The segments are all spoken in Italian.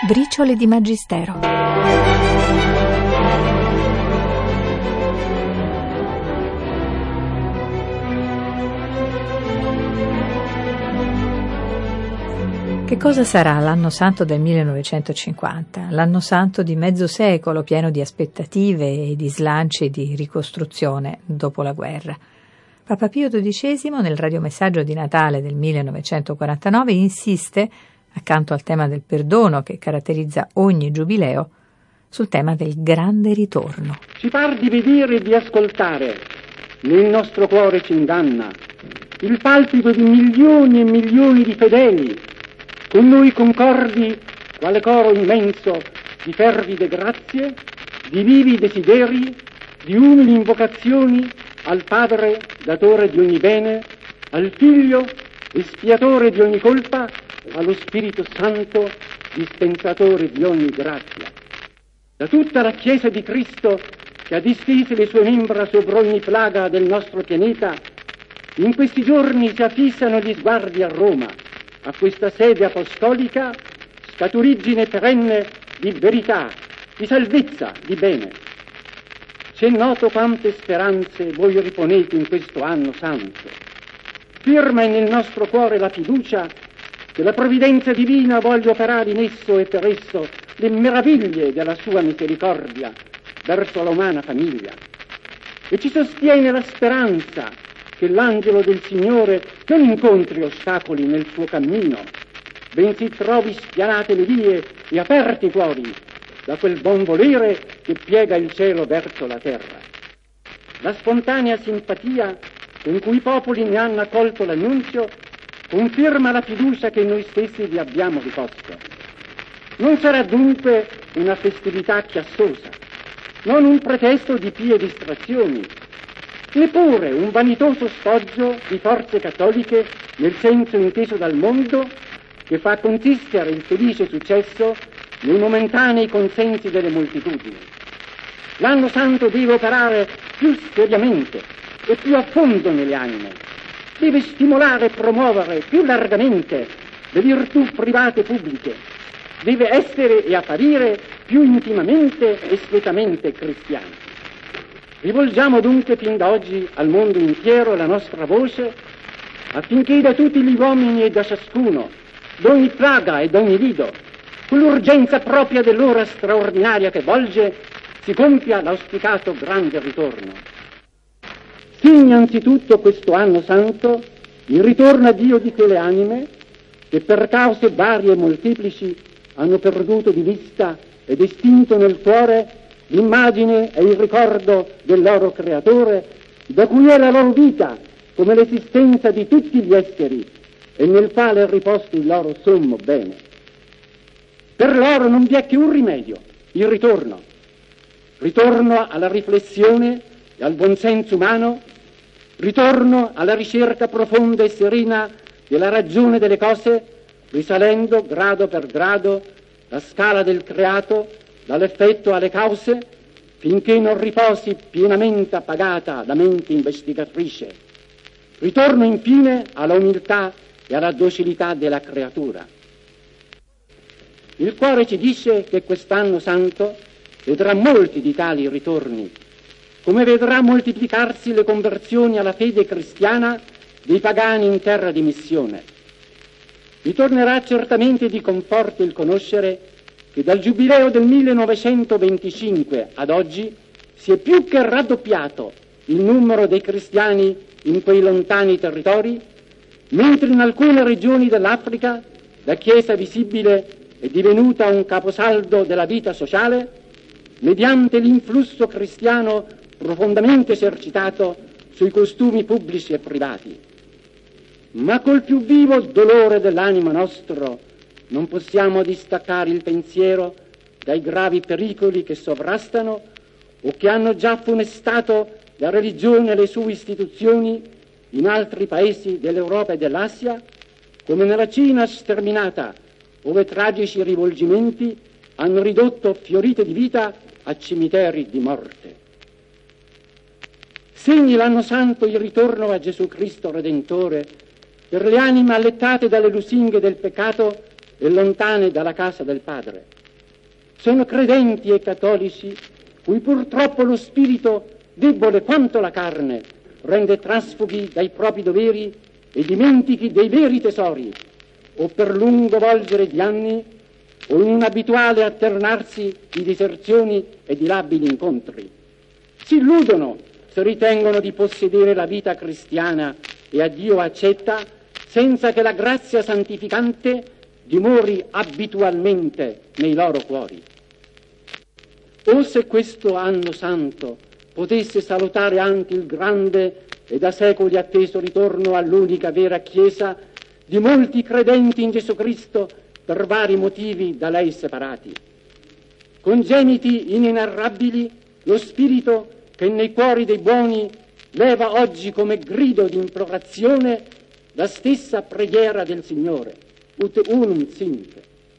Briciole di Magistero. Che cosa sarà l'anno santo del 1950? L'anno santo di mezzo secolo pieno di aspettative e di slanci di ricostruzione dopo la guerra. Papa Pio XII, nel radiomessaggio di Natale del 1949, insiste, accanto al tema del perdono che caratterizza ogni giubileo, sul tema del grande ritorno. Ci par di vedere e di ascoltare, nel nostro cuore ci inganna, il palpito di milioni e milioni di fedeli, con noi concordi, quale coro immenso di fervide grazie, di vivi desideri, di umili invocazioni al Padre, datore di ogni bene, al Figlio, espiatore di ogni colpa, allo Spirito Santo, dispensatore di ogni grazia. Da tutta la Chiesa di Cristo, che ha distese le sue membra sopra ogni plaga del nostro pianeta, in questi giorni si affissano gli sguardi a Roma, a questa sede apostolica, scaturigine perenne di verità, di salvezza, di bene. C'è noto quante speranze voi riponete in questo anno santo. Firma è nel nostro cuore la fiducia che la provvidenza divina voglia operare in esso e per esso le meraviglie della sua misericordia verso l'umana famiglia. E ci sostiene la speranza che l'angelo del Signore non incontri ostacoli nel suo cammino, bensì trovi spianate le vie e aperti i cuori da quel buon volere che piega il cielo verso la terra. La spontanea simpatia con cui i popoli ne hanno accolto l'annunzio conferma la fiducia che noi stessi vi abbiamo riposto. Non sarà dunque una festività chiassosa, non un pretesto di pie distrazioni, neppure un vanitoso sfoggio di forze cattoliche nel senso inteso dal mondo che fa consistere il felice successo nei momentanei consensi delle moltitudini. L'anno santo deve operare più seriamente e più a fondo nelle anime, deve stimolare e promuovere più largamente le virtù private e pubbliche, deve essere e apparire più intimamente e svetamente cristiano. Rivolgiamo dunque fin da oggi al mondo intero la nostra voce affinché da tutti gli uomini e da ciascuno, d'ogni plaga e d'ogni lido, con l'urgenza propria dell'ora straordinaria che volge, si compia l'auspicato grande ritorno. Segna anzitutto questo anno santo il ritorno a Dio di quelle anime che per cause varie e molteplici hanno perduto di vista ed estinto nel cuore l'immagine e il ricordo del loro creatore, da cui è la loro vita come l'esistenza di tutti gli esseri e nel quale è riposto il loro sommo bene. Per loro non vi è che un rimedio, il ritorno alla riflessione e al buonsenso umano, ritorno alla ricerca profonda e serena della ragione delle cose, risalendo grado per grado la scala del creato dall'effetto alle cause, finché non riposi pienamente appagata la mente investigatrice. Ritorno infine alla umiltà e alla docilità della creatura. Il cuore ci dice che quest'anno santo vedrà molti di tali ritorni, come vedrà moltiplicarsi le conversioni alla fede cristiana dei pagani in terra di missione. Vi tornerà certamente di conforto il conoscere che dal giubileo del 1925 ad oggi si è più che raddoppiato il numero dei cristiani in quei lontani territori, mentre in alcune regioni dell'Africa la Chiesa visibile è divenuta un caposaldo della vita sociale, mediante l'influsso cristiano profondamente esercitato sui costumi pubblici e privati. Ma col più vivo dolore dell'animo nostro non possiamo distaccare il pensiero dai gravi pericoli che sovrastano o che hanno già funestato la religione e le sue istituzioni in altri paesi dell'Europa e dell'Asia, come nella Cina sterminata, ove tragici rivolgimenti hanno ridotto fiorite di vita a cimiteri di morte. Segni l'anno santo il ritorno a Gesù Cristo Redentore per le anime allettate dalle lusinghe del peccato e lontane dalla casa del Padre. sono credenti e cattolici cui purtroppo lo spirito, debole quanto la carne, rende trasfughi dai propri doveri e dimentichi dei veri tesori, o per lungo volgere di anni, o in un abituale alternarsi di diserzioni e di labili incontri. Si illudono se ritengono di possedere la vita cristiana e a Dio accetta senza che la grazia santificante dimori abitualmente nei loro cuori. O se questo anno santo potesse salutare anche il grande e da secoli atteso ritorno all'unica vera Chiesa di molti credenti in Gesù Cristo per vari motivi da lei separati. Congeniti inenarrabili, lo spirito che nei cuori dei buoni leva oggi come grido di implorazione la stessa preghiera del Signore, ut unum sint.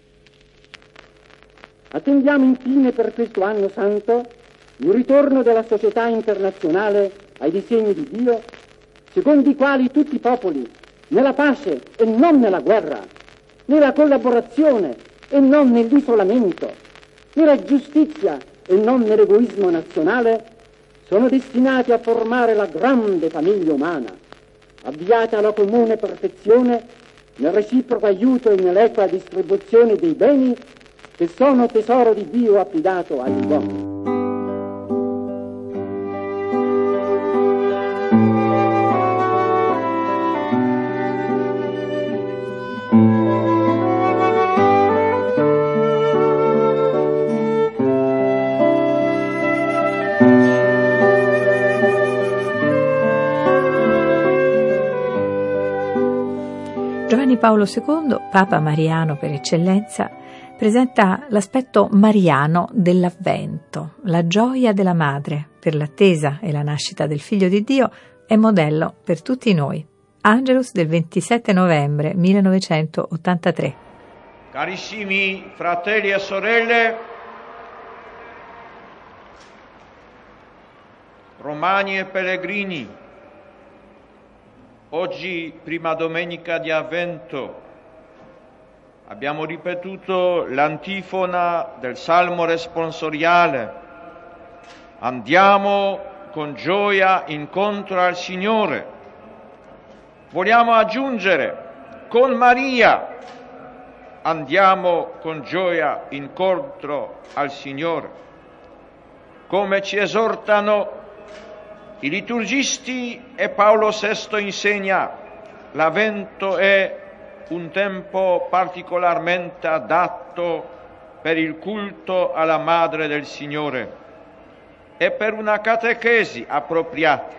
Attendiamo infine per questo anno santo il ritorno della società internazionale ai disegni di Dio, secondo i quali tutti i popoli, nella pace e non nella guerra, nella collaborazione e non nell'isolamento, nella giustizia e non nell'egoismo nazionale, sono destinati a formare la grande famiglia umana, avviata alla comune perfezione nel reciproco aiuto e nell'equa distribuzione dei beni che sono tesoro di Dio affidato agli uomini. Giovanni Paolo II, Papa mariano per eccellenza, presenta l'aspetto mariano dell'Avvento, la gioia della madre per l'attesa e la nascita del Figlio di Dio è modello per tutti noi. Angelus del 27 novembre 1983. Carissimi fratelli e sorelle, romani e pellegrini, oggi, prima domenica di Avvento, abbiamo ripetuto l'antifona del Salmo responsoriale. Andiamo con gioia incontro al Signore. Vogliamo aggiungere, con Maria, andiamo con gioia incontro al Signore. Come ci esortano i liturgisti e Paolo VI insegna, l'Avvento è un tempo particolarmente adatto per il culto alla Madre del Signore e per una catechesi appropriata.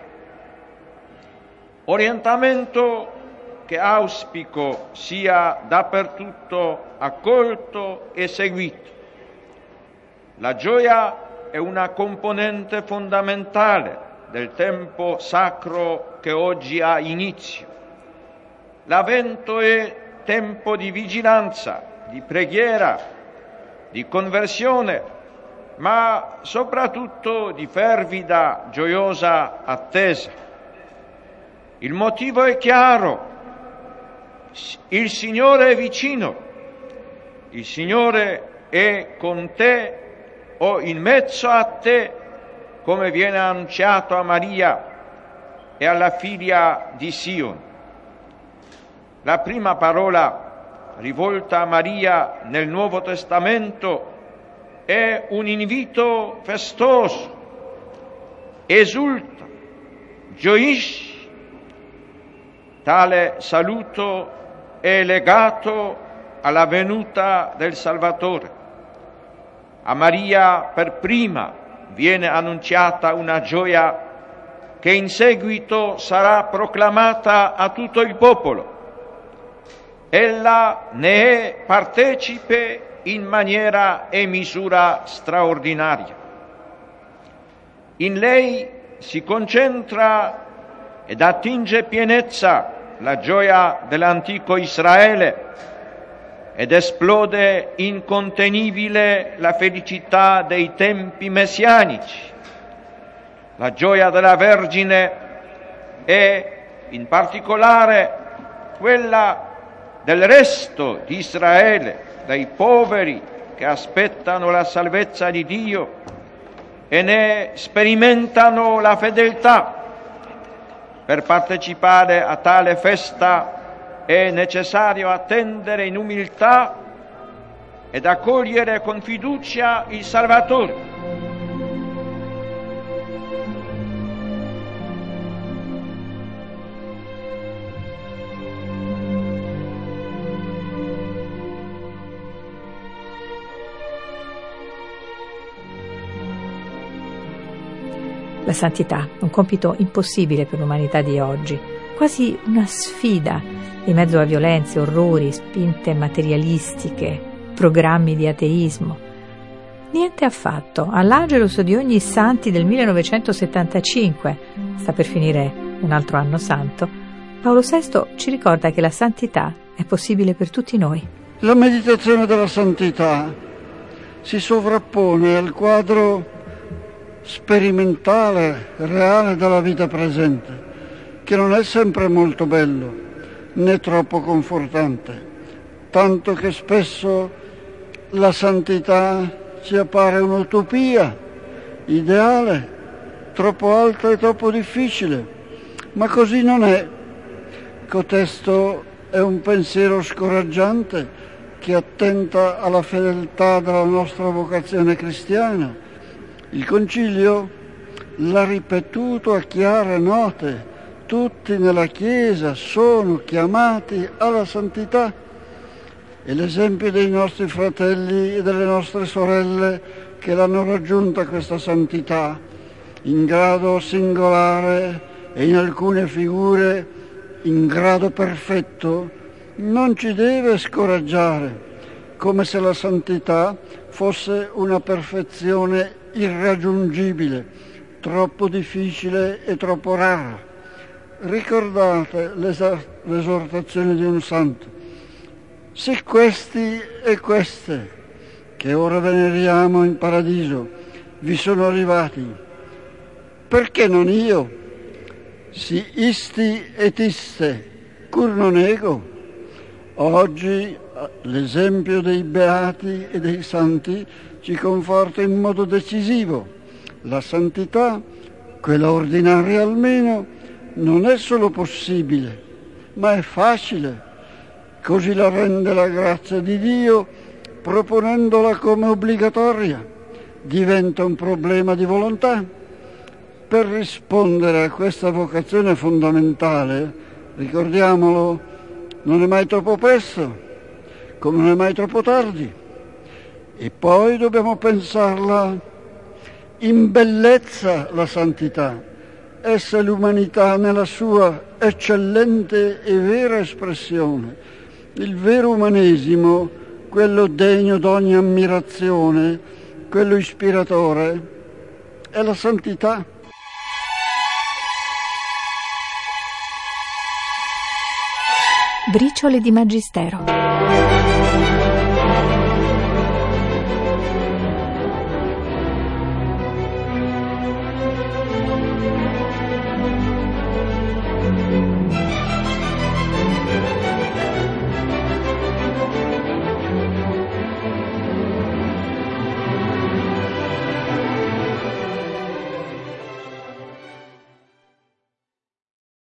Orientamento che auspico sia dappertutto accolto e seguito. La gioia è una componente fondamentale del tempo sacro che oggi ha inizio. L'Avvento è tempo di vigilanza, di preghiera, di conversione, ma soprattutto di fervida, gioiosa attesa. Il motivo è chiaro: il Signore è vicino, il Signore è con te o in mezzo a te, come viene annunciato a Maria e alla figlia di Sion. La prima parola rivolta a Maria nel Nuovo Testamento è un invito festoso: esulta, gioisci. Tale saluto è legato alla venuta del Salvatore. A Maria per prima viene annunciata una gioia che in seguito sarà proclamata a tutto il popolo. Ella ne è partecipe in maniera e misura straordinaria. In lei si concentra ed attinge pienezza la gioia dell'antico Israele ed esplode incontenibile la felicità dei tempi messianici. La gioia della Vergine è in particolare quella del resto di Israele, dei poveri, che aspettano la salvezza di Dio e ne sperimentano la fedeltà. Per partecipare a tale festa è necessario attendere in umiltà ed accogliere con fiducia il Salvatore. La santità, un compito impossibile per l'umanità di oggi, quasi una sfida in mezzo a violenze, orrori, spinte materialistiche, programmi di ateismo. Niente affatto. All'Angelus di ogni Santi del 1975, sta per finire un altro anno santo, Paolo VI ci ricorda che la santità è possibile per tutti noi. La meditazione della santità si sovrappone al quadro sperimentale, reale della vita presente, che non è sempre molto bello né troppo confortante, tanto che spesso la santità ci appare un'utopia ideale, troppo alta e troppo difficile, ma così non è. Cotesto è un pensiero scoraggiante che attenta alla fedeltà della nostra vocazione cristiana. Il Concilio l'ha ripetuto a chiare note: tutti nella Chiesa sono chiamati alla santità, e l'esempio dei nostri fratelli e delle nostre sorelle che l'hanno raggiunta questa santità, in grado singolare e in alcune figure in grado perfetto, non ci deve scoraggiare, come se la santità fosse una perfezione irraggiungibile, troppo difficile e troppo rara. Ricordate l'esortazione di un santo: se questi e queste, che ora veneriamo in paradiso, vi sono arrivati, perché non io? Si isti et iste, cur non ego. Oggi l'esempio dei beati e dei santi ci conforta in modo decisivo. La santità, quella ordinaria almeno, non è solo possibile, ma è facile. Così la rende la grazia di Dio, proponendola come obbligatoria. Diventa un problema di volontà. Per rispondere a questa vocazione fondamentale, ricordiamolo, non è mai troppo presto, come non è mai troppo tardi. E poi dobbiamo pensarla in bellezza, la santità, essa è l'umanità nella sua eccellente e vera espressione. Il vero umanesimo, quello degno d'ogni ammirazione, quello ispiratore, è la santità. Briciole di Magistero.